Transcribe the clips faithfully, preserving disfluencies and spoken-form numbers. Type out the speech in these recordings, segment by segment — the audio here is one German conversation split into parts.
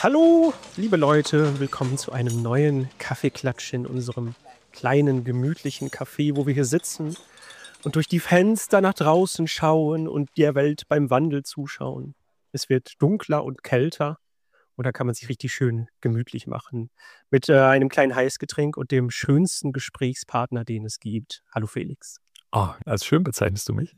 Hallo, liebe Leute, willkommen zu einem neuen Kaffeeklatsch in unserem kleinen, gemütlichen Café, wo wir hier sitzen und durch die Fenster nach draußen schauen und der Welt beim Wandel zuschauen. Es wird dunkler und kälter und da kann man sich richtig schön gemütlich machen mit äh, einem kleinen Heißgetränk und dem schönsten Gesprächspartner, den es gibt. Hallo Felix. Oh, als schön bezeichnest du mich.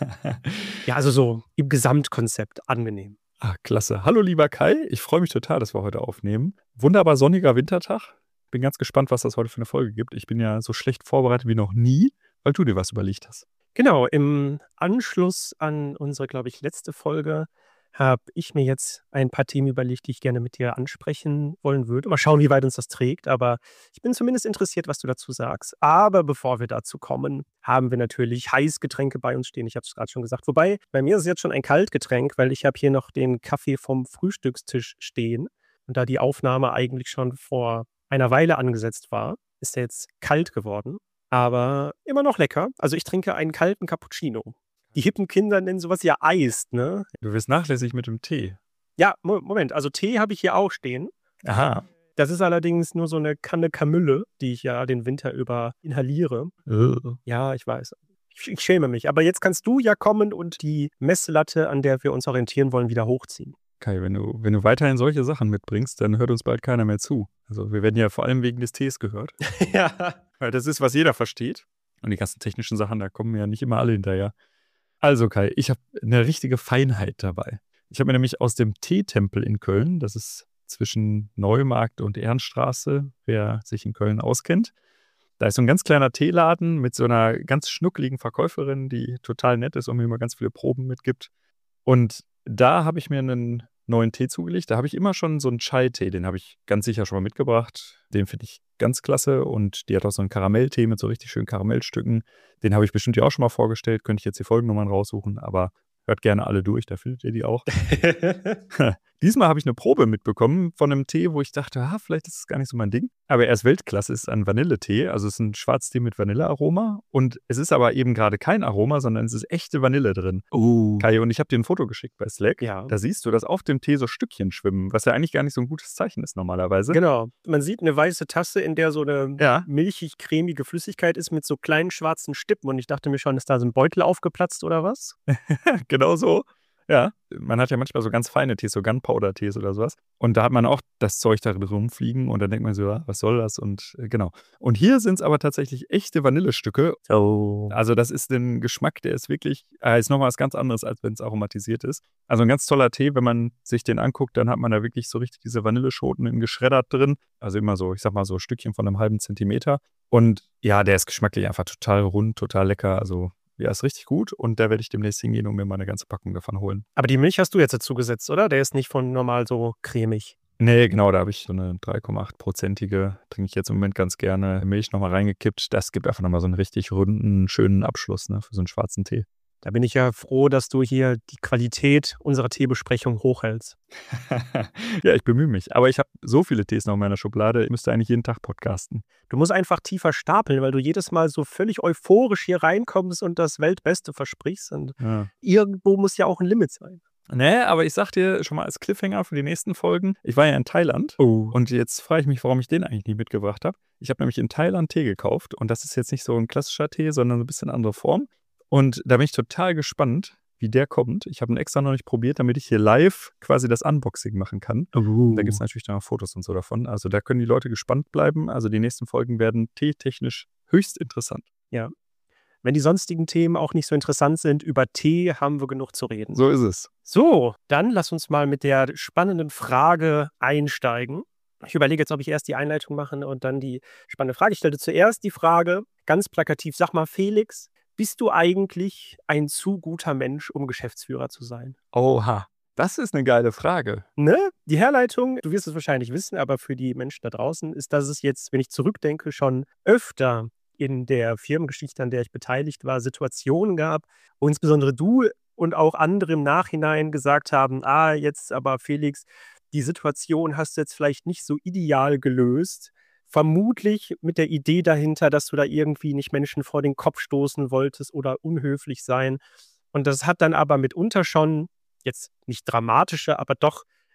Ja, also so im Gesamtkonzept angenehm. Ah, klasse. Hallo, lieber Kai. Ich freue mich total, dass wir heute aufnehmen. Wunderbar sonniger Wintertag. Bin ganz gespannt, was das heute für eine Folge gibt. Ich bin ja so schlecht vorbereitet wie noch nie, weil du dir was überlegt hast. Genau, im Anschluss an unsere, glaube ich, letzte Folge habe ich mir jetzt ein paar Themen überlegt, die ich gerne mit dir ansprechen wollen würde. Mal schauen, wie weit uns das trägt, aber ich bin zumindest interessiert, was du dazu sagst. Aber bevor wir dazu kommen, haben wir natürlich Heißgetränke bei uns stehen. Ich habe es gerade schon gesagt. Wobei, bei mir ist es jetzt schon ein Kaltgetränk, weil ich habe hier noch den Kaffee vom Frühstückstisch stehen. Und da die Aufnahme eigentlich schon vor einer Weile angesetzt war, ist er jetzt kalt geworden. Aber immer noch lecker. Also ich trinke einen kalten Cappuccino. Die hippen Kinder nennen sowas ja Eis, ne? Du wirst nachlässig mit dem Tee. Ja, Mo- Moment. Also Tee habe ich hier auch stehen. Aha. Das ist allerdings nur so eine Kanne Kamille, die ich ja den Winter über inhaliere. Äh. Ja, ich weiß. Ich, ich schäme mich. Aber jetzt kannst du ja kommen und die Messlatte, an der wir uns orientieren wollen, wieder hochziehen. Kai, wenn du, wenn du weiterhin solche Sachen mitbringst, dann hört uns bald keiner mehr zu. Also wir werden ja vor allem wegen des Tees gehört. Ja. Weil das ist, was jeder versteht. Und die ganzen technischen Sachen, da kommen ja nicht immer alle hinterher. Also Kai, ich habe eine richtige Feinheit dabei. Ich habe mir nämlich aus dem Teetempel in Köln, das ist zwischen Neumarkt und Ehrenstraße, wer sich in Köln auskennt, da ist so ein ganz kleiner Teeladen mit so einer ganz schnuckligen Verkäuferin, die total nett ist und mir immer ganz viele Proben mitgibt. Und da habe ich mir einen neuen Tee zugelegt. Da habe ich immer schon so einen Chai-Tee, den habe ich ganz sicher schon mal mitgebracht. Den finde ich ganz klasse und die hat auch so einen Karamelltee mit so richtig schönen Karamellstücken. Den habe ich bestimmt ja auch schon mal vorgestellt, könnte ich jetzt die Folgennummern raussuchen, aber hört gerne alle durch, da findet ihr die auch. Diesmal habe ich eine Probe mitbekommen von einem Tee, wo ich dachte, ah, vielleicht ist es gar nicht so mein Ding. Aber er ist Weltklasse, ist ein Vanilletee, also es ist ein Schwarztee mit Vanillearoma und es ist aber eben gerade kein Aroma, sondern es ist echte Vanille drin. Uh. Kai, und ich habe dir ein Foto geschickt bei Slack. Ja. Da siehst du, dass auf dem Tee so Stückchen schwimmen, was ja eigentlich gar nicht so ein gutes Zeichen ist normalerweise. Genau. Man sieht eine weiße Tasse, in der so eine Ja. milchig-cremige Flüssigkeit ist mit so kleinen schwarzen Stippen. Und ich dachte mir schon, ist da so ein Beutel aufgeplatzt oder was? Genau so. Ja, man hat ja manchmal so ganz feine Tees, so Gunpowder-Tees oder sowas. Und da hat man auch das Zeug da rumfliegen und dann denkt man so, ja, was soll das? Und äh, genau. Und hier sind es aber tatsächlich echte Vanillestücke. Oh. Also das ist ein Geschmack, der ist wirklich, äh, ist nochmal was ganz anderes, als wenn es aromatisiert ist. Also ein ganz toller Tee, wenn man sich den anguckt, dann hat man da wirklich so richtig diese Vanilleschoten in geschreddert drin. Also immer so, ich sag mal so Stückchen von einem halben Zentimeter. Und ja, der ist geschmacklich einfach total rund, total lecker. Also ja, ist richtig gut und da werde ich demnächst hingehen und mir mal eine ganze Packung davon holen. Aber die Milch hast du jetzt dazu gesetzt, oder? Der ist nicht von normal so cremig. Nee, genau, da habe ich so eine drei Komma acht-prozentige, trinke ich jetzt im Moment ganz gerne, Milch nochmal reingekippt. Das gibt einfach nochmal so einen richtig runden, schönen Abschluss, ne, für so einen schwarzen Tee. Da bin ich ja froh, dass du hier die Qualität unserer Teebesprechung hochhältst. Ja, ich bemühe mich. Aber ich habe so viele Tees noch in meiner Schublade, ich müsste eigentlich jeden Tag podcasten. Du musst einfach tiefer stapeln, weil du jedes Mal so völlig euphorisch hier reinkommst und das Weltbeste versprichst. Und Ja. irgendwo muss ja auch ein Limit sein. Nee, aber ich sag dir schon mal als Cliffhanger für die nächsten Folgen, ich war ja in Thailand Oh. und jetzt frage ich mich, warum ich den eigentlich nicht mitgebracht habe. Ich habe nämlich in Thailand Tee gekauft und das ist jetzt nicht so ein klassischer Tee, sondern ein bisschen andere Form. Und da bin ich total gespannt, wie der kommt. Ich habe ihn extra noch nicht probiert, damit ich hier live quasi das Unboxing machen kann. Uh. Da gibt es natürlich dann auch Fotos und so davon. Also da können die Leute gespannt bleiben. Also die nächsten Folgen werden teetechnisch höchst interessant. Ja. Wenn die sonstigen Themen auch nicht so interessant sind, über Tee haben wir genug zu reden. So ist es. So, dann lass uns mal mit der spannenden Frage einsteigen. Ich überlege jetzt, ob ich erst die Einleitung mache und dann die spannende Frage. Ich stelle zuerst die Frage, ganz plakativ, sag mal Felix, bist du eigentlich ein zu guter Mensch, um Geschäftsführer zu sein? Oha, das ist eine geile Frage. Ne? Die Herleitung, du wirst es wahrscheinlich wissen, aber für die Menschen da draußen ist, dass es jetzt, wenn ich zurückdenke, schon öfter in der Firmengeschichte, an der ich beteiligt war, Situationen gab, wo insbesondere du und auch andere im Nachhinein gesagt haben, ah, jetzt aber Felix, die Situation hast du jetzt vielleicht nicht so ideal gelöst. Vermutlich mit der Idee dahinter, dass du da irgendwie nicht Menschen vor den Kopf stoßen wolltest oder unhöflich sein. Und das hat dann aber mitunter schon, jetzt nicht dramatische, aber doch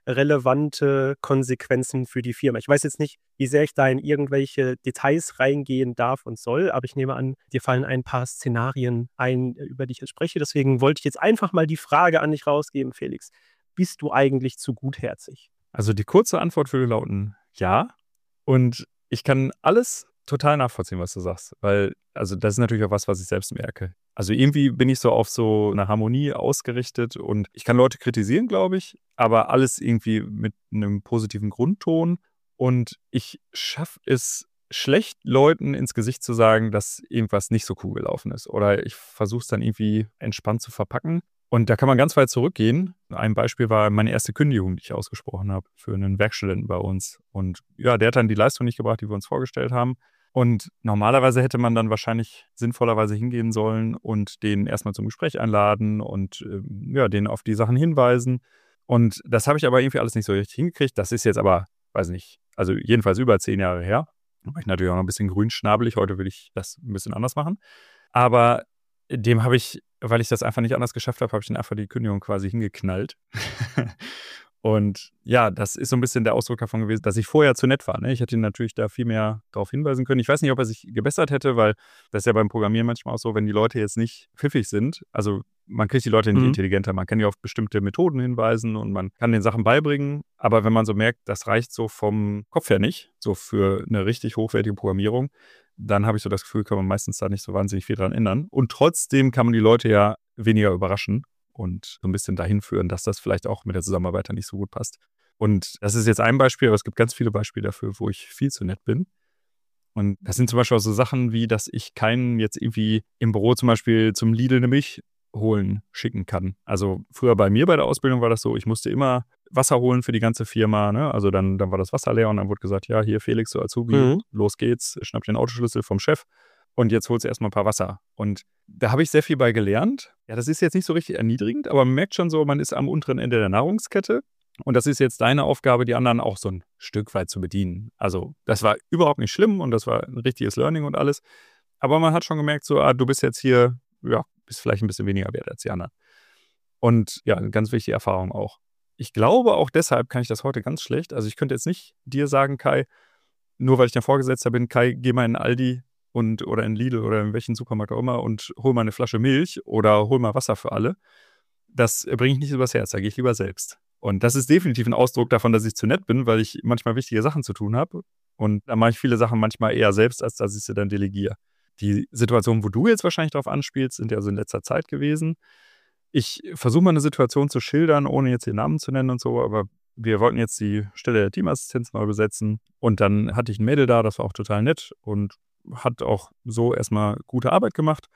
relevante Konsequenzen für die Firma. Ich weiß jetzt nicht, wie sehr ich da in irgendwelche Details reingehen darf und soll, aber ich nehme an, dir fallen ein paar Szenarien ein, über die ich jetzt spreche. Deswegen wollte ich jetzt einfach mal die Frage an dich rausgeben, Felix. Bist du eigentlich zu gutherzig? Also die kurze Antwort würde lauten, ja. Und ich kann alles total nachvollziehen, was du sagst, weil, also das ist natürlich auch was, was ich selbst merke. Also irgendwie bin ich so auf so eine Harmonie ausgerichtet und ich kann Leute kritisieren, glaube ich, aber alles irgendwie mit einem positiven Grundton und ich schaffe es schlecht, Leuten ins Gesicht zu sagen, dass irgendwas nicht so cool gelaufen ist oder ich versuche es dann irgendwie entspannt zu verpacken. Und da kann man ganz weit zurückgehen. Ein Beispiel war meine erste Kündigung, die ich ausgesprochen habe für einen Werkstudenten bei uns. Und ja, der hat dann die Leistung nicht gebracht, die wir uns vorgestellt haben. Und normalerweise hätte man dann wahrscheinlich sinnvollerweise hingehen sollen und den erstmal zum Gespräch einladen und äh, ja, den auf die Sachen hinweisen. Und das habe ich aber irgendwie alles nicht so richtig hingekriegt. Das ist jetzt aber, weiß nicht, also jedenfalls über zehn Jahre her. Da war ich natürlich auch noch ein bisschen grünschnabelig. Heute würde ich das ein bisschen anders machen. Aber dem habe ich, weil ich das einfach nicht anders geschafft habe, habe ich dann einfach die Kündigung quasi hingeknallt. Und ja, das ist so ein bisschen der Ausdruck davon gewesen, dass ich vorher zu nett war. Ne? Ich hätte ihn natürlich da viel mehr darauf hinweisen können. Ich weiß nicht, ob er sich gebessert hätte, weil das ist ja beim Programmieren manchmal auch so, wenn die Leute jetzt nicht pfiffig sind. Also man kriegt die Leute nicht Mhm. intelligenter. Man kann ja auf bestimmte Methoden hinweisen und man kann den Sachen beibringen. Aber wenn man so merkt, das reicht so vom Kopf her nicht, so für eine richtig hochwertige Programmierung, dann habe ich so das Gefühl, kann man meistens da nicht so wahnsinnig viel dran ändern. Und trotzdem kann man die Leute ja weniger überraschen und so ein bisschen dahin führen, dass das vielleicht auch mit der Zusammenarbeit dann nicht so gut passt. Und das ist jetzt ein Beispiel, aber es gibt ganz viele Beispiele dafür, wo ich viel zu nett bin. Und das sind zum Beispiel auch so Sachen wie, dass ich keinen jetzt irgendwie im Büro zum Beispiel zum Lidl eine Milch holen schicken kann. Also früher bei mir bei der Ausbildung war das so, ich musste immer Wasser holen für die ganze Firma. Ne? Also dann, dann war das Wasser leer und dann wurde gesagt, ja, hier Felix, so Azubi, Mhm. los geht's, schnapp den Autoschlüssel vom Chef und jetzt holst du erstmal ein paar Wasser. Und da habe ich sehr viel bei gelernt. Ja, das ist jetzt nicht so richtig erniedrigend, aber man merkt schon so, man ist am unteren Ende der Nahrungskette. Und das ist jetzt deine Aufgabe, die anderen auch so ein Stück weit zu bedienen. Also das war überhaupt nicht schlimm und das war ein richtiges Learning und alles. Aber man hat schon gemerkt, so, ah, du bist jetzt hier, ja, bist vielleicht ein bisschen weniger wert als die anderen. Und ja, eine ganz wichtige Erfahrung auch. Ich glaube, auch deshalb kann ich das heute ganz schlecht. Also ich könnte jetzt nicht dir sagen, Kai, nur weil ich dein Vorgesetzter bin, Kai, geh mal in Aldi und, oder in Lidl oder in welchen Supermarkt auch immer und hol mal eine Flasche Milch oder hol mal Wasser für alle. Das bringe ich nicht übers Herz, da gehe ich lieber selbst. Und das ist definitiv ein Ausdruck davon, dass ich zu nett bin, weil ich manchmal wichtige Sachen zu tun habe. Und da mache ich viele Sachen manchmal eher selbst, als dass ich sie dann delegiere. Die Situationen, wo du jetzt wahrscheinlich drauf anspielst, sind ja so in letzter Zeit gewesen. Ich versuche mal eine Situation zu schildern, ohne jetzt den Namen zu nennen und so, aber wir wollten jetzt die Stelle der Teamassistenz neu besetzen. Und dann hatte ich ein Mädel da, das war auch total nett und hat auch so erstmal gute Arbeit gemacht.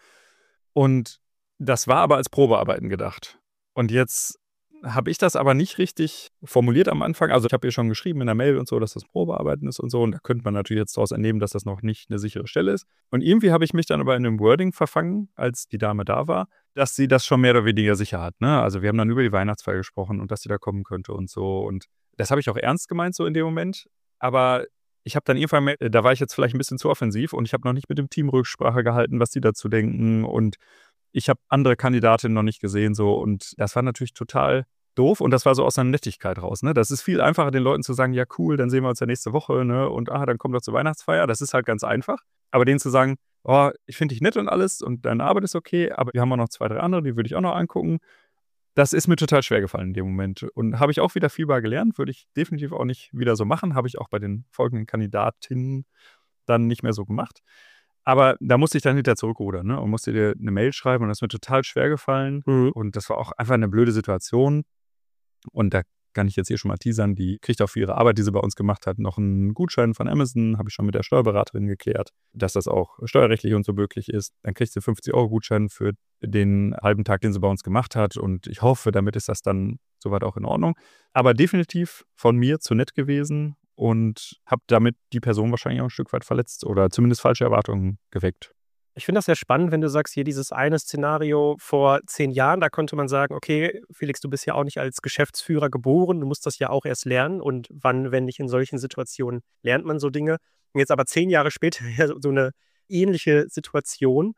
Und das war aber als Probearbeiten gedacht. Und jetzt habe ich das aber nicht richtig formuliert am Anfang. Also ich habe ihr schon geschrieben in der Mail und so, dass das Probearbeiten ist und so. Und da könnte man natürlich jetzt daraus entnehmen, dass das noch nicht eine sichere Stelle ist. Und irgendwie habe ich mich dann aber in einem Wording verfangen, als die Dame da war, dass sie das schon mehr oder weniger sicher hat. Ne? Also wir haben dann über die Weihnachtsfeier gesprochen und dass sie da kommen könnte und so. Und das habe ich auch ernst gemeint so in dem Moment. Aber ich habe dann irgendwann, mehr, da war ich jetzt vielleicht ein bisschen zu offensiv und ich habe noch nicht mit dem Team Rücksprache gehalten, was die dazu denken. Und ich habe andere Kandidatinnen noch nicht gesehen so und das war natürlich total doof und das war so aus einer Nettigkeit raus. Ne? Das ist viel einfacher, den Leuten zu sagen, ja cool, dann sehen wir uns ja nächste Woche, ne? Und ah, dann kommt doch zur Weihnachtsfeier. Das ist halt ganz einfach. Aber denen zu sagen, oh, ich finde dich nett und alles und deine Arbeit ist okay, aber wir haben auch noch zwei, drei andere, die würde ich auch noch angucken. Das ist mir total schwer gefallen in dem Moment und habe ich auch wieder viel bei gelernt, würde ich definitiv auch nicht wieder so machen, habe ich auch bei den folgenden Kandidatinnen dann nicht mehr so gemacht. Aber da musste ich dann hinterher zurückrudern, ne? Und musste dir eine Mail schreiben und das ist mir total schwer gefallen. Mhm. Und das war auch einfach eine blöde Situation. Und da kann ich jetzt hier schon mal teasern, die kriegt auch für ihre Arbeit, die sie bei uns gemacht hat, noch einen Gutschein von Amazon, habe ich schon mit der Steuerberaterin geklärt, dass das auch steuerrechtlich und so möglich ist. Dann kriegt sie fünfzig Euro Gutschein für den halben Tag, den sie bei uns gemacht hat. Und ich hoffe, damit ist das dann soweit auch in Ordnung. Aber definitiv von mir zu nett gewesen und habe damit die Person wahrscheinlich auch ein Stück weit verletzt oder zumindest falsche Erwartungen geweckt. Ich finde das sehr spannend, wenn du sagst, hier dieses eine Szenario vor zehn Jahren, da konnte man sagen, okay, Felix, du bist ja auch nicht als Geschäftsführer geboren, du musst das ja auch erst lernen und wann, wenn nicht in solchen Situationen, lernt man so Dinge. Und jetzt aber zehn Jahre später ja so eine ähnliche Situation.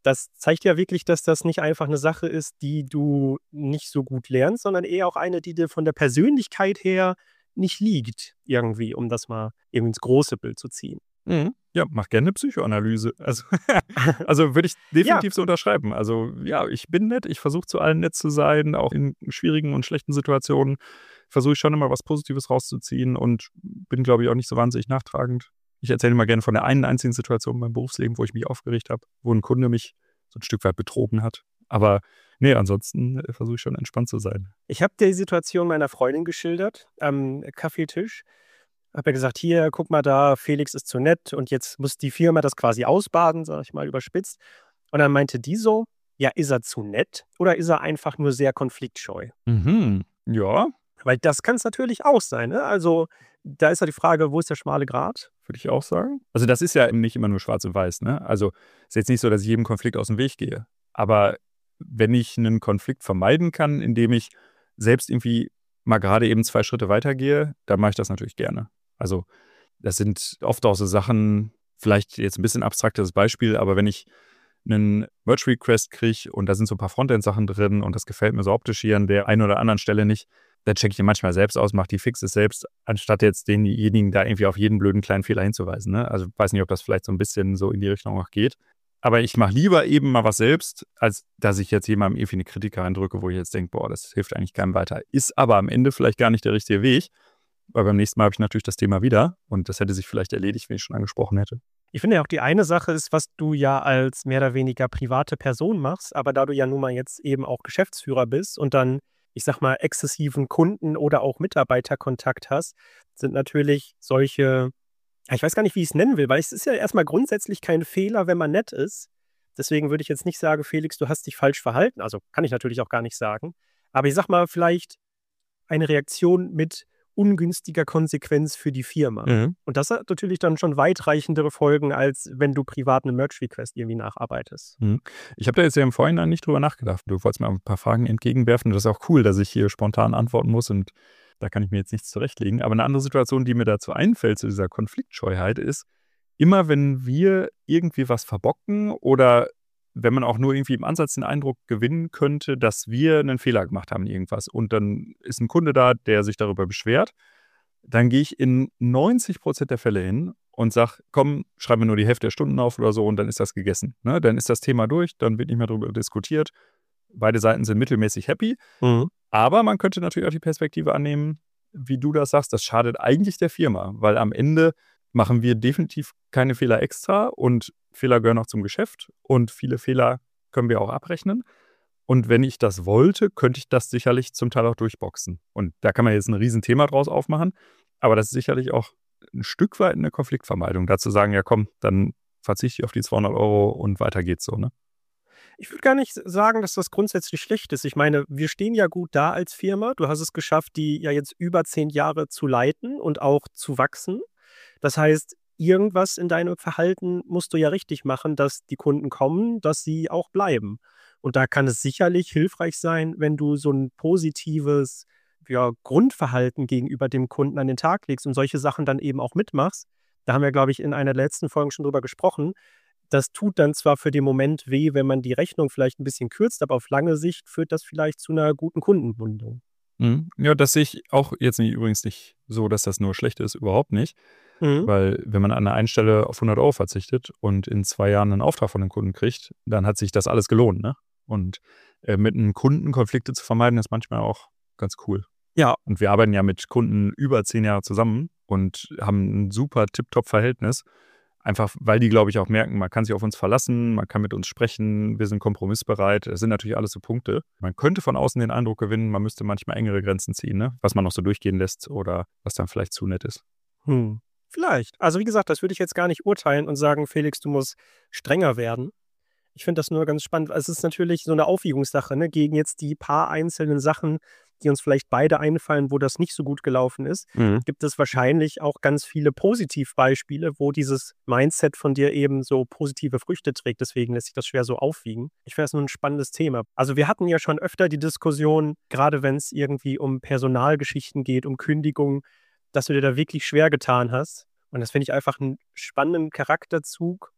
Das zeigt ja wirklich, dass das nicht einfach eine Sache ist, die du nicht so gut lernst, sondern eher auch eine, die dir von der Persönlichkeit her nicht liegt irgendwie, um das mal eben ins große Bild zu ziehen. Mhm. Ja, mach gerne 'ne Psychoanalyse. Also also, würde ich Ja. definitiv so unterschreiben. Also, ja, ich bin nett, ich versuche zu allen nett zu sein, auch in schwierigen und schlechten Situationen versuche ich schon immer was Positives rauszuziehen und bin, glaube ich, auch nicht so wahnsinnig nachtragend. Ich erzähle immer gerne von der einen einzigen Situation in meinem Berufsleben, wo ich mich aufgeregt habe, wo 'n Kunde mich so 'n Stück weit betrogen hat. Aber ne, ansonsten, äh, versuche ich schon entspannt zu sein. Ich habe die Situation meiner Freundin geschildert am Kaffeetisch. Habe ja gesagt: „Hier, guck mal da, Felix ist zu nett und jetzt muss die Firma das quasi ausbaden“, sage ich mal überspitzt. Und dann meinte die so: „Ja, ist er zu nett oder ist er einfach nur sehr konfliktscheu?“ Mhm. Ja, Weil das kann's natürlich auch sein, ne? Also, da ist ja die Frage, wo ist der schmale Grat? würde ich auch sagen. Also, das ist ja nicht immer nur schwarz und weiß, ne? Also, ist jetzt nicht so, dass ich jedem Konflikt aus dem Weg gehe. Aber wenn ich 'nen Konflikt vermeiden kann, indem ich selbst irgendwie mal gerade eben zwei Schritte weitergehe, dann mache ich das natürlich gerne. Also, das sind oft auch so Sachen, vielleicht jetzt 'n bisschen abstraktes Beispiel, aber wenn ich 'nen Merge-Request kriege und da sind so 'n paar Frontend-Sachen drin und das gefällt mir so optisch hier an der einen oder anderen Stelle nicht, dann checke ich den manchmal selbst aus, mache die Fixes selbst, anstatt jetzt denjenigen da irgendwie auf jeden blöden kleinen Fehler hinzuweisen, ne? Also, weiß nicht, ob das vielleicht so 'n bisschen so in die Richtung auch geht. Aber ich mache lieber eben mal was selbst, als dass ich jetzt jemandem irgendwie 'ne Kritik reindrücke, wo ich jetzt denke: „Boah, das hilft eigentlich keinem weiter.“ Ist aber am Ende vielleicht gar nicht der richtige Weg, weil beim nächsten Mal habe ich natürlich das Thema wieder und das hätte sich vielleicht erledigt, wenn ich schon angesprochen hätte. Ich finde ja auch, die eine Sache ist, was du ja als mehr oder weniger private Person machst, aber da du ja nun mal jetzt eben auch Geschäftsführer bist und dann, ich sage mal, exzessiven Kunden oder auch Mitarbeiterkontakt hast, sind natürlich solche, ja, ich weiß gar nicht, wie ich's nennen will, weil es ist ja erst mal grundsätzlich kein Fehler, wenn man nett ist. Deswegen würde ich jetzt nicht sagen: „Felix, du hast dich falsch verhalten.“ Also, kann ich natürlich auch gar nicht sagen. Aber ich sage mal, vielleicht eine Reaktion mit ungünstiger Konsequenz für die Firma. Mhm. Und das hat natürlich dann schon weitreichendere Folgen, als wenn du privat 'ne Merge-Request irgendwie nacharbeitest. Mhm. Ich habe da jetzt ja im Vorhinein nicht drüber nachgedacht. Du wolltest mir auch 'n paar Fragen entgegenwerfen. Das ist auch cool, dass ich hier spontan antworten muss und da kann ich mir jetzt nichts zurechtlegen. Aber 'ne andere Situation, die mir dazu einfällt, zu dieser Konfliktscheuheit, ist, immer wenn wir irgendwie was verbocken oder wenn man auch nur irgendwie im Ansatz den Eindruck gewinnen könnte, dass wir 'nen Fehler gemacht haben in irgendwas und dann ist 'n Kunde da, der sich darüber beschwert, dann gehe ich in neunzig Prozent der Fälle hin und sage: „Komm, schreib mir nur die Hälfte der Stunden auf oder so und dann ist das gegessen“, ne? Dann ist das Thema durch, dann wird nicht mehr drüber diskutiert. Beide Seiten sind mittelmäßig happy. Mhm. Aber man könnte natürlich auch die Perspektive annehmen, wie du das sagst, das schadet eigentlich der Firma, weil am Ende machen wir definitiv keine Fehler extra und Fehler gehören auch zum Geschäft und viele Fehler können wir auch abrechnen. Und wenn ich das wollte, könnte ich das sicherlich zum Teil auch durchboxen. Und da kann man jetzt 'n Riesenthema draus aufmachen, aber das ist sicherlich auch 'n Stück weit 'ne Konfliktvermeidung, da zu sagen: „Ja komm, dann verzichte ich auf die zweihundert Euro und weiter geht's so“, ne? Ich würde gar nicht s sagen, dass das grundsätzlich schlecht ist. Ich meine, wir stehen ja gut da als Firma. Du hast es geschafft, die ja jetzt über zehn Jahre zu leiten und auch zu wachsen. Das heißt, irgendwas in deinem Verhalten musst du ja richtig machen, dass die Kunden kommen, dass sie auch bleiben. Und da kann es sicherlich hilfreich sein, wenn du so 'n positives, ja, Grundverhalten gegenüber dem Kunden an den Tag legst und solche Sachen dann eben auch mitmachst. Da haben wir, glaube ich, in einer der letzten Folgen schon drüber gesprochen. Das tut dann zwar für den Moment weh, wenn man die Rechnung vielleicht 'n bisschen kürzt, aber auf lange Sicht führt das vielleicht zu 'ner guten Kundenbindung. Mhm. Ja, das sehe ich auch jetzt nicht übrigens nicht so, dass das nur schlecht ist, überhaupt nicht. Mhm. Weil wenn man an der einen Stelle auf hundert Euro verzichtet und in zwei Jahren 'nen Auftrag von dem Kunden kriegt, dann hat sich das alles gelohnt, ne? Und, äh, mit 'nem Kunden Konflikte zu vermeiden, ist manchmal auch ganz cool. Ja. Und wir arbeiten ja mit Kunden über zehn Jahre zusammen und haben 'n super tipptopp-Verhältnis. Einfach, weil die, glaube ich, auch merken, man kann sich auf uns verlassen, man kann mit uns sprechen, wir sind kompromissbereit. Das sind natürlich alles so Punkte. Man könnte von außen den Eindruck gewinnen, man müsste manchmal engere Grenzen ziehen, ne? Was man noch so durchgehen lässt oder was dann vielleicht zu nett ist. Hm, vielleicht. Also, wie gesagt, das würde ich jetzt gar nicht urteilen und sagen: „Felix, du musst strenger werden.“ Ich finde das nur ganz spannend. Es ist natürlich so 'ne Aufwiegungssache, ne, gegen jetzt die paar einzelnen Sachen, die uns vielleicht beide einfallen, wo das nicht so gut gelaufen ist, Mhm. gibt es wahrscheinlich auch ganz viele Positivbeispiele, wo dieses Mindset von dir eben so positive Früchte trägt. Deswegen lässt sich das schwer so aufwiegen. Ich finde das nur 'n spannendes Thema. Also, wir hatten ja schon öfter die Diskussion, grade wenn's irgendwie um Personalgeschichten geht, um Kündigungen, dass du dir da wirklich schwer getan hast. Und das finde ich einfach 'n spannenden Charakterzug,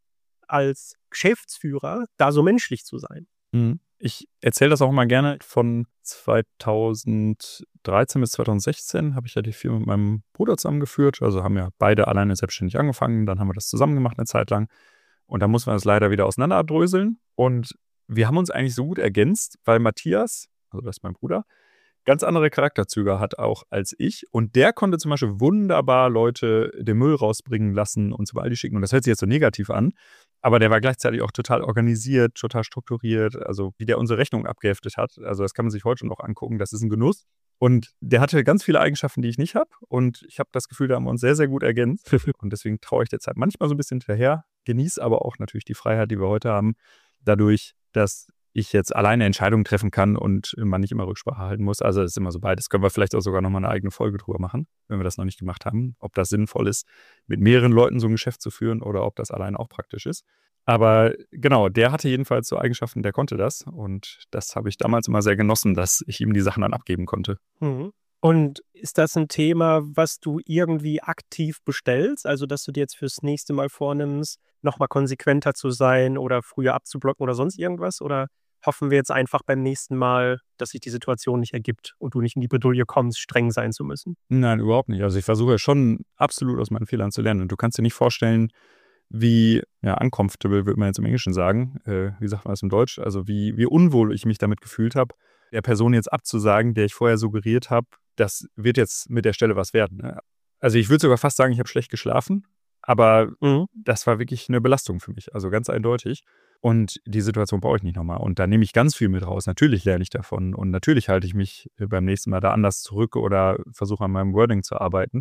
als Geschäftsführer, da so menschlich zu sein. Mhm. Ich erzähle das auch mal gerne. Von zweitausenddreizehn bis zweitausendsechzehn habe ich ja die Firma mit meinem Bruder zusammengeführt. Also haben ja beide alleine selbstständig angefangen. Dann haben wir das zusammen gemacht eine Zeit lang. Und dann mussten wir das leider wieder auseinanderdröseln. Und wir haben uns eigentlich so gut ergänzt, weil Matthias, also das ist mein Bruder, ganz andere Charakterzüge hat auch als ich. Und der konnte zum Beispiel wunderbar Leute den Müll rausbringen lassen und zum Aldi schicken. Und das hört sich jetzt so negativ an. Aber der war gleichzeitig auch total organisiert, total strukturiert. Also wie der unsere Rechnung abgeheftet hat. Also das kann man sich heute noch angucken. Das ist ein Genuss. Und der hatte ganz viele Eigenschaften, die ich nicht habe. Und ich habe das Gefühl, da haben wir uns sehr, sehr gut ergänzt. Und deswegen traue ich der Zeit manchmal so ein bisschen hinterher. Genieße aber auch natürlich die Freiheit, die wir heute haben. Dadurch, dass ich jetzt alleine Entscheidungen treffen kann und man nicht immer Rücksprache halten muss. Also das ist immer so beides. Können wir vielleicht auch sogar nochmal eine eigene Folge drüber machen, wenn wir das noch nicht gemacht haben. Ob das sinnvoll ist, mit mehreren Leuten so ein Geschäft zu führen oder ob das alleine auch praktisch ist. Aber genau, der hatte jedenfalls so Eigenschaften, der konnte das. Und das habe ich damals immer sehr genossen, dass ich ihm die Sachen dann abgeben konnte. Mhm. Und ist das ein Thema, was du irgendwie aktiv bestellst? Also, dass du dir jetzt fürs nächste Mal vornimmst, nochmal konsequenter zu sein oder früher abzublocken oder sonst irgendwas? Oder hoffen wir jetzt einfach beim nächsten Mal, dass sich die Situation nicht ergibt und du nicht in die Bredouille kommst, streng sein zu müssen? Nein, überhaupt nicht. Also ich versuche schon absolut aus meinen Fehlern zu lernen. Und du kannst dir nicht vorstellen, wie ja, uncomfortable, würde man jetzt im Englischen sagen. Äh, wie sagt man das im Deutsch? Also wie, wie unwohl ich mich damit gefühlt habe, der Person jetzt abzusagen, der ich vorher suggeriert habe, das wird jetzt mit der Stelle was werden. Ne? Also ich würde sogar fast sagen, ich habe schlecht geschlafen, aber Mhm. das war wirklich eine Belastung für mich, also ganz eindeutig. Und die Situation brauche ich nicht nochmal. Und da nehme ich ganz viel mit raus. Natürlich lerne ich davon und natürlich halte ich mich beim nächsten Mal da anders zurück oder versuche an meinem Wording zu arbeiten.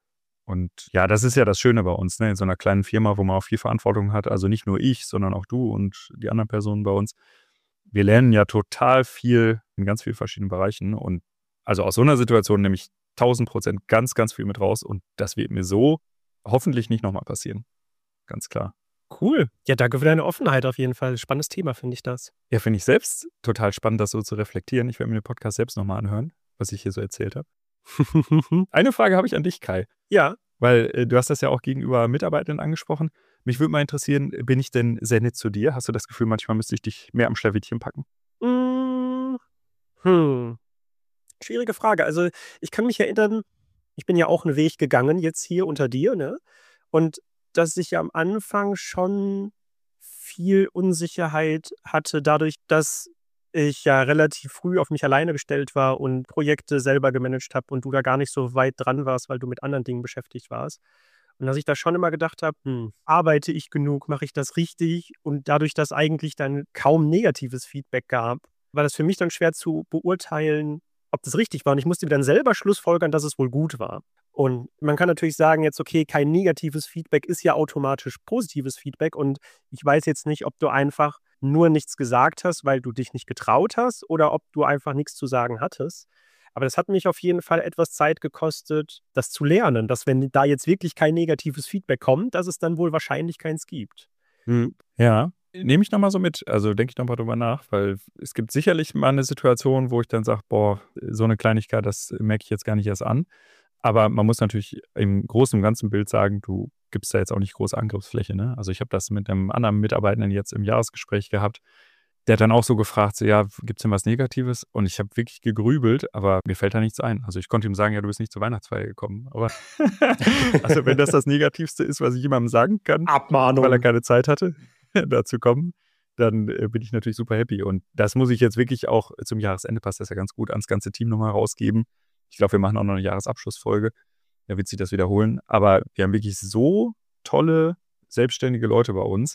Und ja, das ist ja das Schöne bei uns, ne? In so einer kleinen Firma, wo man auch viel Verantwortung hat. Also nicht nur ich, sondern auch du und die anderen Personen bei uns. Wir lernen ja total viel in ganz vielen verschiedenen Bereichen. Und also aus so einer Situation nehme ich tausend Prozent ganz, ganz viel mit raus. Und das wird mir so hoffentlich nicht nochmal passieren. Ganz klar. Cool. Ja, danke für deine Offenheit auf jeden Fall. Spannendes Thema, finde ich das. Ja, finde ich selbst total spannend, das so zu reflektieren. Ich werde mir den Podcast selbst nochmal anhören, was ich hier so erzählt habe. Eine Frage habe ich an dich, Kai. Ja. Weil äh, du hast das ja auch gegenüber Mitarbeitenden angesprochen. Mich würde mal interessieren, bin ich denn sehr nett zu dir? Hast du das Gefühl, manchmal müsste ich dich mehr am Schlawittchen packen? Mm, Hm. Schwierige Frage. Also, ich kann mich erinnern, ich bin ja auch einen Weg gegangen jetzt hier unter dir, ne? Und dass ich am Anfang schon viel Unsicherheit hatte dadurch, dass ich ja relativ früh auf mich alleine gestellt war und Projekte selber gemanagt habe und du da gar nicht so weit dran warst, weil du mit anderen Dingen beschäftigt warst. Und dass ich da schon immer gedacht habe: „Hm, arbeite ich genug? Mache ich das richtig?“ Und dadurch, dass eigentlich dann kaum negatives Feedback gab, war das für mich dann schwer zu beurteilen, ob das richtig war. Und ich musste mir dann selber schlussfolgern, dass es wohl gut war. Und man kann natürlich sagen jetzt: „Okay, kein negatives Feedback ist ja automatisch positives Feedback.“ Und ich weiß jetzt nicht, ob du einfach nur nichts gesagt hast, weil du dich nicht getraut hast oder ob du einfach nichts zu sagen hattest. Aber das hat mich auf jeden Fall etwas Zeit gekostet, das zu lernen, dass wenn da jetzt wirklich kein negatives Feedback kommt, dass es dann wohl wahrscheinlich keins gibt. Mhm. Ja, nehme ich nochmal so mit. Also denke ich nochmal drüber nach, weil es gibt sicherlich mal eine Situation, wo ich dann sage, boah, so eine Kleinigkeit, das merke ich jetzt gar nicht erst an. Aber man muss natürlich im großen und ganzen Bild sagen, du gibst da jetzt auch nicht große Angriffsfläche. Ne? Also ich habe das mit einem anderen Mitarbeitenden jetzt im Jahresgespräch gehabt. Der hat dann auch so gefragt, so, ja, gibt es denn was Negatives? Und ich habe wirklich gegrübelt, aber mir fällt da nichts ein. Also ich konnte ihm sagen, ja, du bist nicht zur Weihnachtsfeier gekommen. Aber also wenn das das Negativste ist, was ich jemandem sagen kann, Abmahnung. weil er keine Zeit hatte, da zu kommen, dann äh, bin ich natürlich super happy. Und das muss ich jetzt wirklich auch zum Jahresende, passt das ja ganz gut, ans ganze Team nochmal rausgeben. Ich glaube, wir machen auch noch eine Jahresabschlussfolge. Da wird sich das wiederholen. Aber wir haben wirklich so tolle, selbstständige Leute bei uns,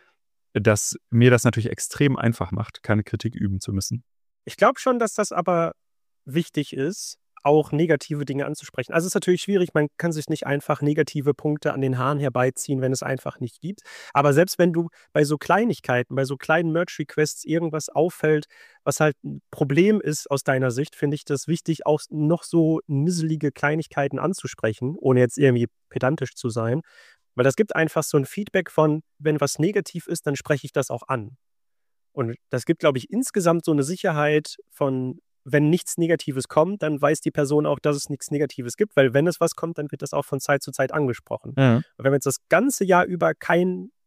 dass mir das natürlich extrem einfach macht, keine Kritik üben zu müssen. Ich glaube schon, dass das aber wichtig ist, auch negative Dinge anzusprechen. Also es ist natürlich schwierig, man kann sich nicht einfach negative Punkte an den Haaren herbeiziehen, wenn es einfach nicht gibt. Aber selbst wenn du bei so Kleinigkeiten, bei so kleinen Merch-Requests irgendwas auffällt, was halt ein Problem ist aus deiner Sicht, finde ich das wichtig, auch noch so nisselige Kleinigkeiten anzusprechen, ohne jetzt irgendwie pedantisch zu sein. Weil das gibt einfach so ein Feedback von, wenn was negativ ist, dann spreche ich das auch an. Und das gibt, glaube ich, insgesamt so eine Sicherheit von, wenn nichts Negatives kommt, dann weiß die Person auch, dass es nichts Negatives gibt, weil wenn es was kommt, dann wird das auch von Zeit zu Zeit angesprochen. Ja. Und wenn man jetzt das ganze Jahr über kein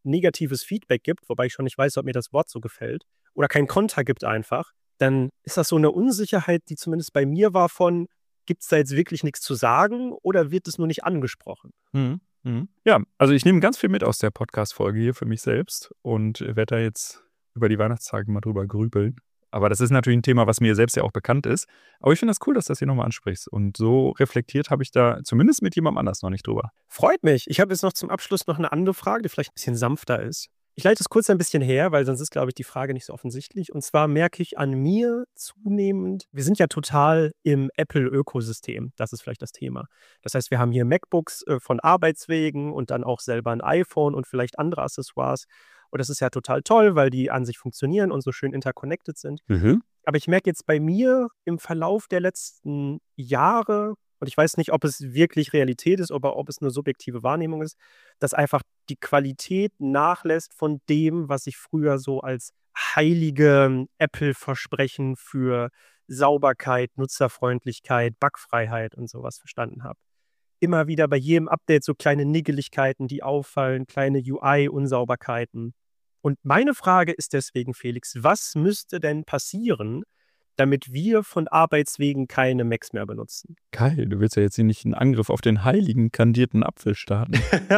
negatives Feedback gibt, wobei ich schon nicht weiß, ob mir das Wort so gefällt, oder kein Konter gibt einfach, dann ist das so eine Unsicherheit, die zumindest bei mir war von, gibt es da jetzt wirklich nichts zu sagen oder wird es nur nicht angesprochen? Mhm. Mhm. Ja, also ich nehme ganz viel mit aus der Podcast-Folge hier für mich selbst und werde da jetzt über die Weihnachtstage mal drüber grübeln. Aber das ist natürlich ein Thema, was mir selbst ja auch bekannt ist. Aber ich finde das cool, dass du das hier nochmal ansprichst. Und so reflektiert habe ich da zumindest mit jemandem anders noch nicht drüber. Freut mich. Ich habe jetzt noch zum Abschluss noch eine andere Frage, die vielleicht ein bisschen sanfter ist. Ich leite es kurz ein bisschen her, weil sonst ist, glaube ich, die Frage nicht so offensichtlich. Und zwar merke ich an mir zunehmend, wir sind ja total im Apple-Ökosystem. Das ist vielleicht das Thema. Das heißt, wir haben hier MacBooks äh, von Arbeitswegen und dann auch selber ein iPhone und vielleicht andere Accessoires. Und das ist ja total toll, weil die an sich funktionieren und so schön interconnected sind. Mhm. Aber ich merke jetzt bei mir im Verlauf der letzten Jahre, und ich weiß nicht, ob es wirklich Realität ist oder ob es eine subjektive Wahrnehmung ist, dass einfach die Qualität nachlässt von dem, was ich früher so als heilige Apple-Versprechen für Sauberkeit, Nutzerfreundlichkeit, Bugfreiheit und sowas verstanden habe. Immer wieder bei jedem Update so kleine Niggeligkeiten, die auffallen, kleine U I-Unsauberkeiten. Und meine Frage ist deswegen, Felix, was müsste denn passieren, damit wir von Arbeitswegen keine Macs mehr benutzen? Geil, du willst ja jetzt hier nicht einen Angriff auf den heiligen kandierten Apfel starten.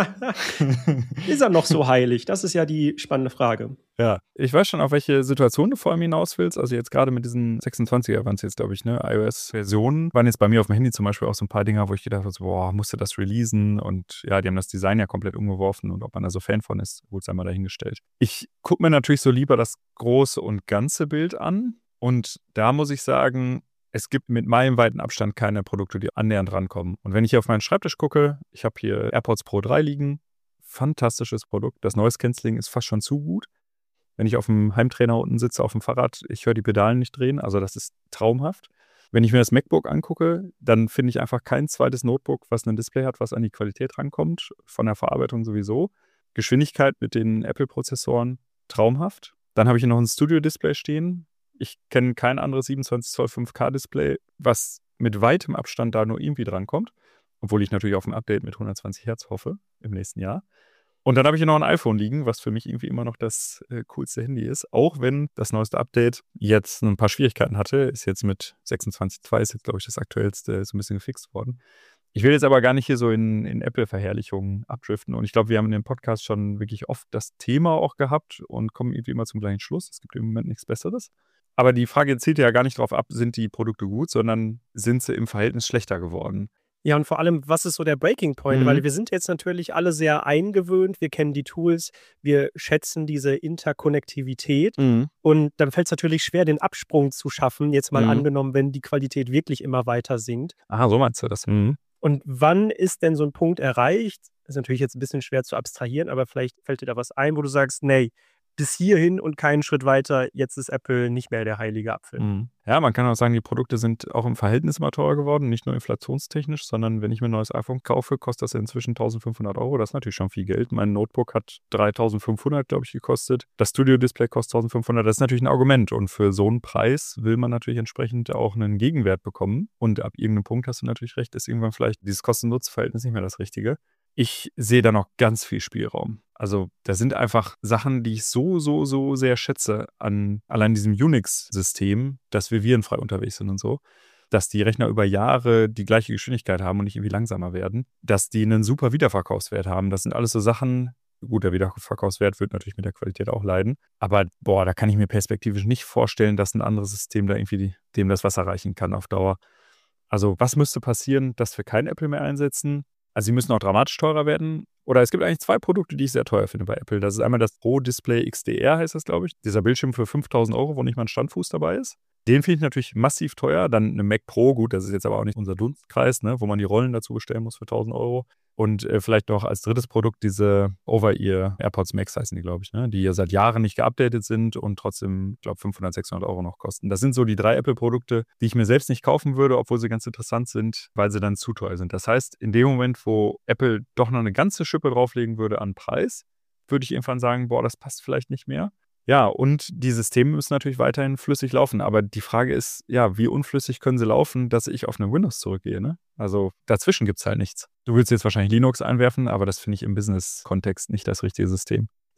Ist er noch so heilig? Das ist ja die spannende Frage. Ja, ich weiß schon, auf welche Situation du vor allem hinaus willst. Also jetzt gerade mit diesen sechsundzwanziger waren es jetzt, glaube ich, ne, iOS-Versionen, waren jetzt bei mir auf dem Handy zum Beispiel auch so ein paar Dinger, wo ich gedacht habe, so, boah, musste das releasen? Und ja, die haben das Design ja komplett umgeworfen und ob man da so Fan von ist, wurde es einmal dahingestellt. Ich gucke mir natürlich so lieber das große und ganze Bild an und da muss ich sagen, es gibt mit meinem weiten Abstand keine Produkte, die annähernd rankommen. Und wenn ich hier auf meinen Schreibtisch gucke, ich habe hier AirPods Pro drei liegen, fantastisches Produkt. Das Noise Cancelling ist fast schon zu gut. Wenn ich auf dem Heimtrainer unten sitze, auf dem Fahrrad, ich höre die Pedalen nicht drehen, also das ist traumhaft. Wenn ich mir das MacBook angucke, dann finde ich einfach kein zweites Notebook, was ein Display hat, was an die Qualität rankommt, von der Verarbeitung sowieso. Geschwindigkeit mit den Apple-Prozessoren, traumhaft. Dann habe ich hier noch ein Studio-Display stehen. Ich kenne kein anderes siebenundzwanzig Zoll fünf K-Display, was mit weitem Abstand da nur irgendwie drankommt, obwohl ich natürlich auf ein Update mit hundertzwanzig Hertz hoffe im nächsten Jahr. Und dann habe ich hier noch ein iPhone liegen, was für mich irgendwie immer noch das äh, coolste Handy ist. Auch wenn das neueste Update jetzt ein paar Schwierigkeiten hatte, ist jetzt mit sechsundzwanzig Punkt zwei ist jetzt, glaube ich, das aktuellste so ein bisschen gefixt worden. Ich will jetzt aber gar nicht hier so in, in Apple-Verherrlichungen abdriften. Und ich glaube, wir haben in dem Podcast schon wirklich oft das Thema auch gehabt und kommen irgendwie immer zum gleichen Schluss. Es gibt im Moment nichts Besseres. Aber die Frage zielt ja gar nicht darauf ab, sind die Produkte gut, sondern sind sie im Verhältnis schlechter geworden. Ja, und vor allem, was ist so der Breaking Point? Mhm. Weil wir sind jetzt natürlich alle sehr eingewöhnt, wir kennen die Tools, wir schätzen diese Interkonnektivität Mhm. und dann fällt es natürlich schwer, den Absprung zu schaffen, jetzt mal Mhm. angenommen, wenn die Qualität wirklich immer weiter sinkt. Ah, so meinst du das. Mhm. Und wann ist denn so ein Punkt erreicht? Ist natürlich jetzt ein bisschen schwer zu abstrahieren, aber vielleicht fällt dir da was ein, wo du sagst, nee, bis hierhin und keinen Schritt weiter, jetzt ist Apple nicht mehr der heilige Apfel. Mhm. Ja, man kann auch sagen, die Produkte sind auch im Verhältnis immer teurer geworden, nicht nur inflationstechnisch, sondern wenn ich mir ein neues iPhone kaufe, kostet das inzwischen eintausendfünfhundert Euro. Das ist natürlich schon viel Geld. Mein Notebook hat dreitausendfünfhundert, glaube ich, gekostet. Das Studio-Display kostet eintausendfünfhundert. Das ist natürlich ein Argument. Und für so einen Preis will man natürlich entsprechend auch einen Gegenwert bekommen. Und ab irgendeinem Punkt hast du natürlich recht, ist irgendwann vielleicht dieses Kosten-Nutz-Verhältnis nicht mehr das Richtige. Ich sehe da noch ganz viel Spielraum. Also da sind einfach Sachen, die ich so, so, so sehr schätze an allein diesem Unix-System, dass wir virenfrei unterwegs sind und so, dass die Rechner über Jahre die gleiche Geschwindigkeit haben und nicht irgendwie langsamer werden, dass die einen super Wiederverkaufswert haben. Das sind alles so Sachen, gut, der Wiederverkaufswert wird natürlich mit der Qualität auch leiden, aber boah, da kann ich mir perspektivisch nicht vorstellen, dass ein anderes System da irgendwie die, dem das Wasser reichen kann auf Dauer. Also was müsste passieren, dass wir kein Apple mehr einsetzen? Also sie müssen auch dramatisch teurer werden. Oder es gibt eigentlich zwei Produkte, die ich sehr teuer finde bei Apple. Das ist einmal das Pro Display X D R, heißt das, glaube ich. Dieser Bildschirm für fünftausend Euro, wo nicht mal ein Standfuß dabei ist. Den finde ich natürlich massiv teuer. Dann eine Mac Pro, gut, das ist jetzt aber auch nicht unser Dunstkreis, ne, wo man die Rollen dazu bestellen muss für tausend Euro. Und äh, vielleicht noch als drittes Produkt diese Over-Ear AirPods Max heißen die, glaube ich, ne, die ja seit Jahren nicht geupdatet sind und trotzdem, ich glaube, fünfhundert, sechshundert Euro noch kosten. Das sind so die drei Apple-Produkte, die ich mir selbst nicht kaufen würde, obwohl sie ganz interessant sind, weil sie dann zu teuer sind. Das heißt, in dem Moment, wo Apple doch noch eine ganze Schippe drauflegen würde an Preis, würde ich irgendwann sagen, boah, das passt vielleicht nicht mehr. Ja, und die Systeme müssen natürlich weiterhin flüssig laufen. Aber die Frage ist, ja, wie unflüssig können sie laufen, dass ich auf eine Windows zurückgehe, ne? Also dazwischen gibt es halt nichts. Du willst jetzt wahrscheinlich Linux einwerfen, aber das finde ich im Business-Kontext nicht das richtige System.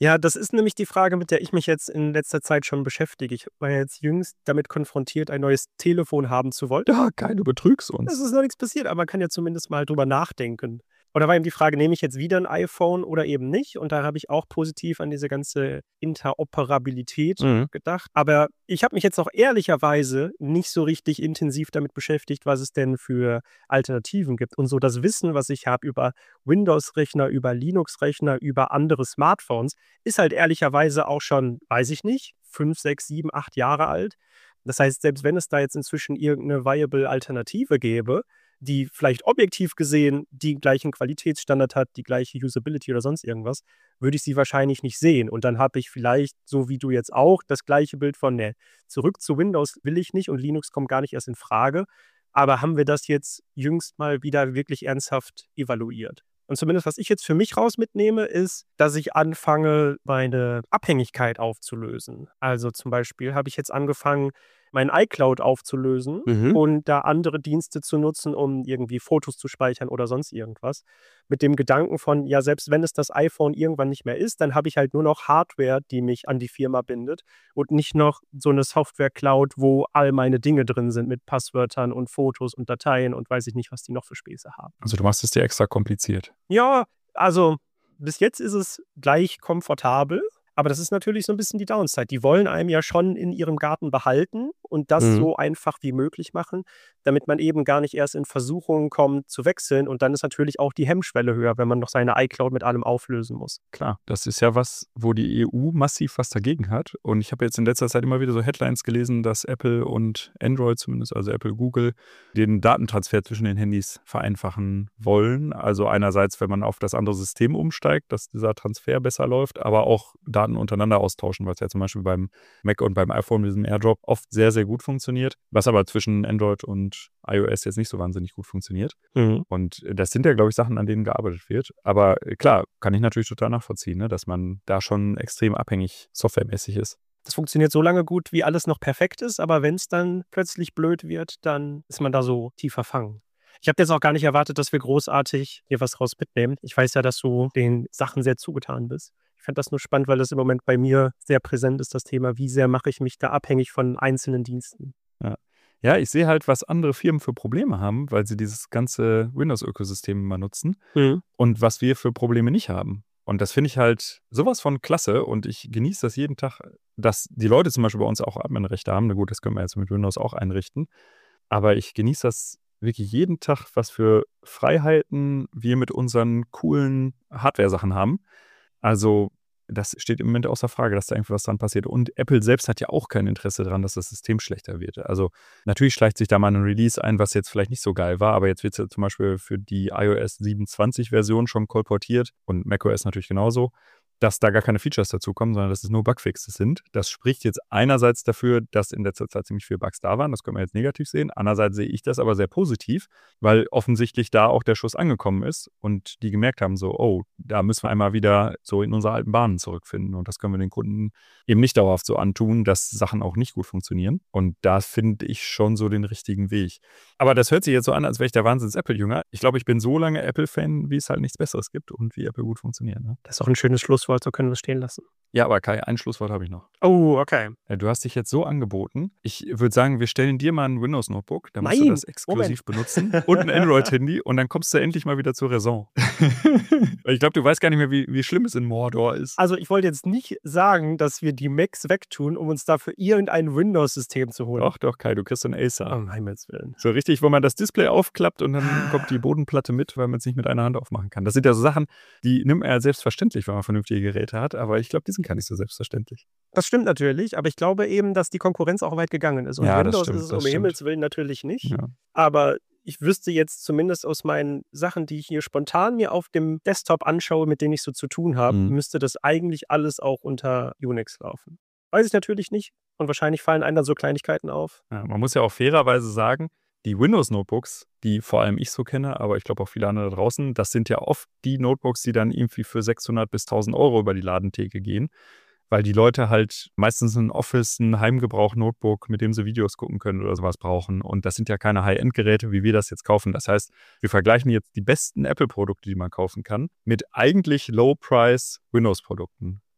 Ja, das ist nämlich die Frage, mit der ich mich jetzt in letzter Zeit schon beschäftige. Ich war jetzt jüngst damit konfrontiert, ein neues Telefon haben zu wollen. Ja, Kai, du betrügst uns. Es ist noch nichts passiert, aber man kann ja zumindest mal drüber nachdenken. Und da war eben die Frage, nehme ich jetzt wieder ein iPhone oder eben nicht? Und da habe ich auch positiv an diese ganze Interoperabilität Mhm. gedacht. Aber ich habe mich jetzt auch ehrlicherweise nicht so richtig intensiv damit beschäftigt, was es denn für Alternativen gibt. Und so das Wissen, was ich habe über Windows-Rechner, über Linux-Rechner, über andere Smartphones, ist halt ehrlicherweise auch schon, weiß ich nicht, fünf, sechs, sieben, acht Jahre alt. Das heißt, selbst wenn es da jetzt inzwischen irgendeine viable Alternative gäbe, die vielleicht objektiv gesehen die gleichen Qualitätsstandard hat, die gleiche Usability oder sonst irgendwas, würde ich sie wahrscheinlich nicht sehen. Und dann habe ich vielleicht, so wie du jetzt auch, das gleiche Bild von, ne, zurück zu Windows will ich nicht und Linux kommt gar nicht erst in Frage. Aber haben wir das jetzt jüngst mal wieder wirklich ernsthaft evaluiert? Und zumindest, was ich jetzt für mich raus mitnehme, ist, dass ich anfange, meine Abhängigkeit aufzulösen. Also zum Beispiel habe ich jetzt angefangen, mein iCloud aufzulösen Mhm. und da andere Dienste zu nutzen, um irgendwie Fotos zu speichern oder sonst irgendwas. Mit dem Gedanken von, ja, selbst wenn es das iPhone irgendwann nicht mehr ist, dann habe ich halt nur noch Hardware, die mich an die Firma bindet und nicht noch so eine Software-Cloud, wo all meine Dinge drin sind mit Passwörtern und Fotos und Dateien und weiß ich nicht, was die noch für Späße haben. Also du machst es dir extra kompliziert. Ja, also bis jetzt ist es gleich komfortabel, aber das ist natürlich so ein bisschen die Downside. Die wollen einem ja schon in ihrem Garten behalten und das Mhm. so einfach wie möglich machen, damit man eben gar nicht erst in Versuchungen kommt zu wechseln und dann ist natürlich auch die Hemmschwelle höher, wenn man noch seine iCloud mit allem auflösen muss. Klar, das ist ja was, wo die E U massiv was dagegen hat. Und ich habe jetzt in letzter Zeit immer wieder so Headlines gelesen, dass Apple und Android zumindest, also Apple, Google, den Datentransfer zwischen den Handys vereinfachen wollen. Also einerseits, wenn man auf das andere System umsteigt, dass dieser Transfer besser läuft, aber auch Daten untereinander austauschen, was ja zum Beispiel beim Mac und beim iPhone mit diesem AirDrop oft sehr, sehr gut funktioniert, was aber zwischen Android und iOS jetzt nicht so wahnsinnig gut funktioniert. Mhm. Und das sind ja, glaube ich, Sachen, an denen gearbeitet wird. Aber klar, kann ich natürlich total nachvollziehen, ne, dass man da schon extrem abhängig softwaremäßig ist. Das funktioniert so lange gut, wie alles noch perfekt ist, aber wenn es dann plötzlich blöd wird, dann ist man da so tief verfangen. Ich habe jetzt auch gar nicht erwartet, dass wir großartig hier was raus mitnehmen. Ich weiß ja, dass du den Sachen sehr zugetan bist. Ich fand das nur spannend, weil das im Moment bei mir sehr präsent ist, das Thema, wie sehr mache ich mich da abhängig von einzelnen Diensten. Ja. Ja, ich sehe halt, was andere Firmen für Probleme haben, weil sie dieses ganze Windows-Ökosystem immer nutzen Mhm. und was wir für Probleme nicht haben. Und das finde ich halt sowas von klasse und ich genieße das jeden Tag, dass die Leute zum Beispiel bei uns auch Adminrechte haben. Na gut, das können wir jetzt mit Windows auch einrichten. Aber ich genieße das wirklich jeden Tag, was für Freiheiten wir mit unseren coolen Hardware-Sachen haben. Also das steht im Moment außer Frage, dass da irgendwie was dran passiert. Und Apple selbst hat ja auch kein Interesse daran, dass das System schlechter wird. Also natürlich schleicht sich da mal ein Release ein, was jetzt vielleicht nicht so geil war, aber jetzt wird es ja zum Beispiel für die iOS siebenundzwanzig-Version schon kolportiert und macOS natürlich genauso, dass da gar keine Features dazukommen, sondern dass es nur Bugfixes sind. Das spricht jetzt einerseits dafür, dass in letzter Zeit ziemlich viele Bugs da waren. Das können wir jetzt negativ sehen. Andererseits sehe ich das aber sehr positiv, weil offensichtlich da auch der Schuss angekommen ist und die gemerkt haben so, oh, da müssen wir einmal wieder so in unsere alten Bahnen zurückfinden. Und das können wir den Kunden eben nicht dauerhaft so antun, dass Sachen auch nicht gut funktionieren. Und da finde ich schon so den richtigen Weg. Aber das hört sich jetzt so an, als wäre ich der Wahnsinns-Apple-Jünger. Ich glaube, ich bin so lange Apple-Fan, wie es halt nichts Besseres gibt und wie Apple gut funktioniert. Ne? Das ist auch ein schönes Schlusswort, so können wir es stehen lassen. Ja, aber Kai, ein Schlusswort habe ich noch. Oh, okay. Äh, Du hast dich jetzt so angeboten. Ich würde sagen, wir stellen dir mal ein Windows-Notebook, da musst Nein, du das exklusiv benutzen und ein Android-Handy und dann kommst du endlich mal wieder zur Raison. Weil ich glaube, du weißt gar nicht mehr, wie, wie schlimm es in Mordor ist. Also ich wollte jetzt nicht sagen, dass wir die Macs wegtun, um uns dafür irgendein Windows-System zu holen. Doch, doch, Kai, du kriegst so ein Acer. Um Himmels Willen. So richtig, wo man das Display aufklappt und dann kommt die Bodenplatte mit, weil man es nicht mit einer Hand aufmachen kann. Das sind ja so Sachen, die nimmt man ja selbstverständlich, wenn man vernünftige Geräte hat, aber ich glaube, die sind gar nicht so selbstverständlich. Das stimmt natürlich, aber ich glaube eben, dass die Konkurrenz auch weit gegangen ist. Und Ja, das Windows stimmt, ist es das um stimmt. Himmels Willen natürlich nicht. Ja. Aber ich wüsste jetzt zumindest aus meinen Sachen, die ich hier spontan mir auf dem Desktop anschaue, mit denen ich so zu tun habe, Mhm. müsste das eigentlich alles auch unter Unix laufen. Weiß ich natürlich nicht. Und wahrscheinlich fallen einem dann so Kleinigkeiten auf. Ja, man muss ja auch fairerweise sagen, die Windows-Notebooks, die vor allem ich so kenne, aber ich glaube auch viele andere da draußen, das sind ja oft die Notebooks, die dann irgendwie für sechshundert bis tausend Euro über die Ladentheke gehen, weil die Leute halt meistens ein Office, ein Heimgebrauch-Notebook, mit dem sie Videos gucken können oder sowas brauchen. Und das sind ja keine High-End-Geräte, wie wir das jetzt kaufen. Das heißt, wir vergleichen jetzt die besten Apple-Produkte, die man kaufen kann, mit eigentlich Low-Price-Windows-Produkten.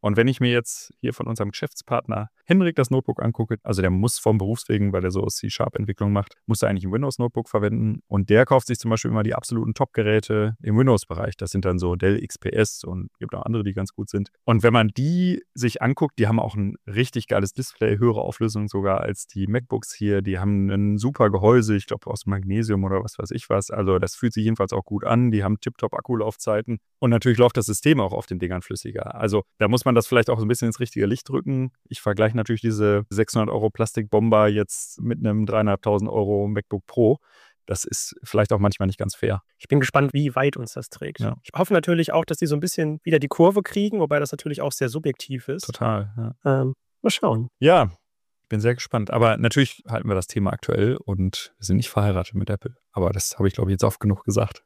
Und wenn ich mir jetzt hier von unserem Geschäftspartner Henrik das Notebook angucke, also der muss vom Berufswegen, weil er so C-Sharp-Entwicklung macht, muss er eigentlich ein Windows-Notebook verwenden. Und der kauft sich zum Beispiel immer die absoluten Top-Geräte im Windows-Bereich. Das sind dann so Dell X P S und gibt auch andere, die ganz gut sind. Und wenn man die sich anguckt, die haben auch ein richtig geiles Display, höhere Auflösung sogar als die MacBooks hier. Die haben ein super Gehäuse, ich glaube aus Magnesium oder was weiß ich was. Also das fühlt sich jedenfalls auch gut an. Die haben Tip-Top-Akkulaufzeiten. Und natürlich läuft das System auch auf den Dingern flüssiger. Also da muss man das vielleicht auch so ein bisschen ins richtige Licht drücken. Ich vergleiche natürlich diese sechshundert Euro Plastikbomber jetzt mit einem dreieinhalbtausend Euro MacBook Pro. Das ist vielleicht auch manchmal nicht ganz fair. Ich bin gespannt, wie weit uns das trägt. Ja. Ich hoffe natürlich auch, dass die so ein bisschen wieder die Kurve kriegen, wobei das natürlich auch sehr subjektiv ist. Total, ja. Ähm, mal schauen. Ja, ich bin sehr gespannt. Aber natürlich halten wir das Thema aktuell und wir sind nicht verheiratet mit Apple. Aber das habe ich, glaube ich, jetzt oft genug gesagt.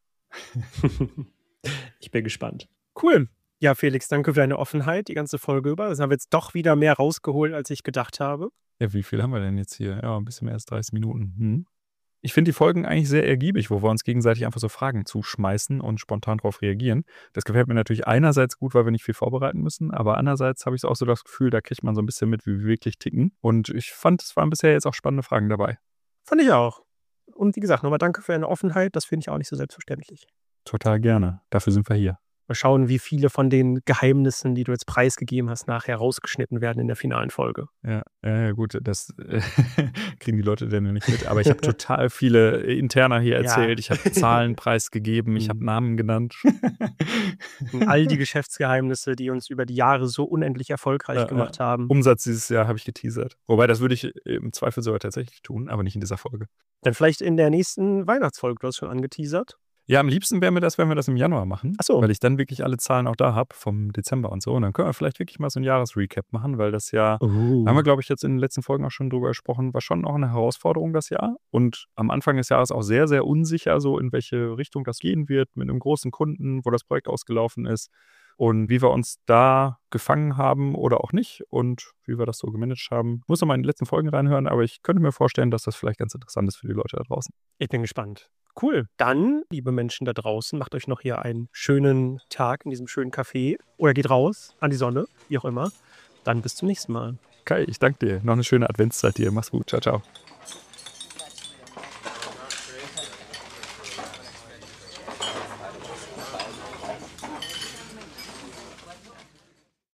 Ich bin gespannt. Cool. Ja, Felix, danke für deine Offenheit die ganze Folge über. Das haben wir jetzt doch wieder mehr rausgeholt, als ich gedacht habe. Ja, wie viel haben wir denn jetzt hier? Ja, ein bisschen mehr als dreißig Minuten. Hm. Ich finde die Folgen eigentlich sehr ergiebig, wo wir uns gegenseitig einfach so Fragen zuschmeißen und spontan darauf reagieren. Das gefällt mir natürlich einerseits gut, weil wir nicht viel vorbereiten müssen, aber andererseits habe ich auch so das Gefühl, da kriegt man so ein bisschen mit, wie wir wirklich ticken. Und ich fand, es waren bisher jetzt auch spannende Fragen dabei. Fand ich auch. Und wie gesagt, nochmal danke für deine Offenheit. Das finde ich auch nicht so selbstverständlich. Total gerne. Dafür sind wir hier. Mal schauen, wie viele von den Geheimnissen, die du jetzt preisgegeben hast, nachher rausgeschnitten werden in der finalen Folge. Ja, ja gut, das äh, kriegen die Leute dann nicht mit. Aber ich habe total viele Interner hier erzählt. Ja. Ich habe Zahlen preisgegeben, ich habe Namen genannt. All die Geschäftsgeheimnisse, die uns über die Jahre so unendlich erfolgreich ja, gemacht ja. haben. Umsatz dieses Jahr habe ich geteasert. Wobei, das würde ich im Zweifel sogar tatsächlich tun, aber nicht in dieser Folge. Dann vielleicht in der nächsten Weihnachtsfolge, du hast schon angeteasert. Ja, am liebsten wäre mir das, wenn wir das im Januar machen. Ach so. Weil ich dann wirklich alle Zahlen auch da habe vom Dezember und so. Und dann können wir vielleicht wirklich mal so ein Jahresrecap machen, weil das ja, uh. da haben wir, glaube ich, jetzt in den letzten Folgen auch schon drüber gesprochen, war schon auch eine Herausforderung das Jahr. Und am Anfang des Jahres auch sehr, sehr unsicher, so in welche Richtung das gehen wird, mit einem großen Kunden, wo das Projekt ausgelaufen ist. Und wie wir uns da gefangen haben oder auch nicht und wie wir das so gemanagt haben. Ich muss noch mal in die letzten Folgen reinhören, aber ich könnte mir vorstellen, dass das vielleicht ganz interessant ist für die Leute da draußen. Ich bin gespannt. Cool. Dann, liebe Menschen da draußen, macht euch noch hier einen schönen Tag in diesem schönen Café oder geht raus an die Sonne, wie auch immer. Dann bis zum nächsten Mal. Kai, ich danke dir. Noch eine schöne Adventszeit dir. Mach's gut. Ciao, ciao.